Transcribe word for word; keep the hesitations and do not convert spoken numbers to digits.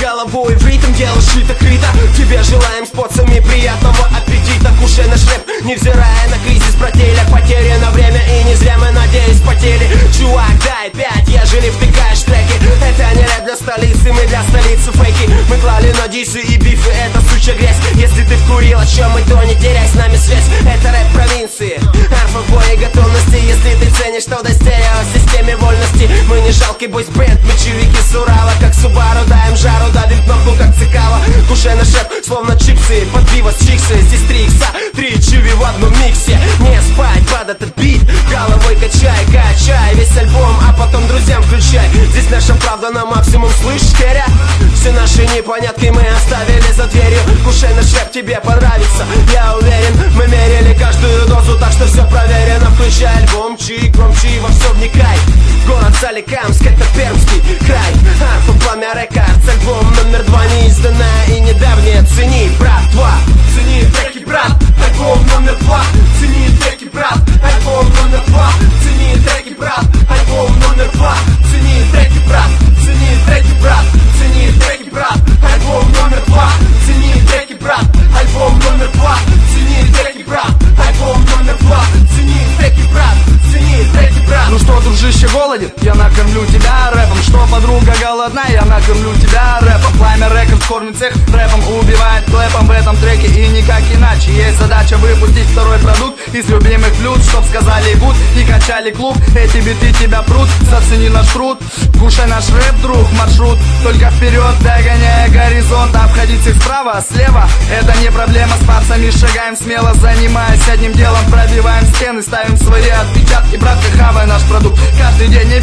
головой в ритм, дело шито-крыто. Тебе желаем с поцами приятного аппетита. Кушай наш рэп, невзирая на кризис, брателя. Потеряно время и не зря мы, надеюсь, потели. Чувак, дай пять, ежели втыкаешь треки. Это не рэп для столицы, мы для столицы фейки. Мы клали на дисы и бифы, это сучья грязь. Если ты вкурил, о чем мы, то не теряй с нами связь. Это рэп провинции, арфа в бои готовности. Если ты ценишь, то до стерео в системе вольности. Мы не жалкий бойс-бенд, мечевики с Урала. Как Субару, даем жару, давим кнопку, как Цикало. Кушай наш рэп, словно чипсы, под пиво с чиксы. Здесь три икса, три чиви в одном миксе. Не спать под этот бит, головой качай, качай весь альбом, а потом друзьям включай. Здесь наша правда на максимум, слышишь, Керя? Все наши непонятки мы оставили за дверью. Кушай наш рэп, тебе понравится, я уверен. Мы мерили каждую дозу, так что все проверено. Включай альбом, чик, громче и во все вникай. Город Соликамск, это Пермский край. Арфа, Пламя Рекордс, альбом номер два, неизданная и недавняя. Цени, брат, два, цени треки, брат, альбом номер два. Цени треки, брат, альбом номер два. Цени треки, брат, альбом номер два. Цени треки, брат, цени треки, брат. Цени треки, брат, альбом номер два. Цени треки, брат, альбом номер два. Цени треки, брат, альбом номер два. Цени треки, брат, цени треки, брат. Ну что, дружище, голоден? Я накормлю тебя рэпом. Что, подруга, голодна? Я накормлю тебя рэпом. Пламя Рекордс кормит всех рэпом, убивает клэпом в этом треке и никак иначе. Есть задача выпустить второй продукт из любимых блюд, чтоб сказали гуд и качали клуб. Эти биты тебя прут, зацени наш труд. Кушай наш рэп, друг, маршрут только вперед, догоняя горизонт. Обходить их справа, слева, это не проблема. С пацами шагаем смело, занимаясь одним делом. Пробиваем стены, ставим свои отпечатки, братка, хавай наш продукт. Каждый день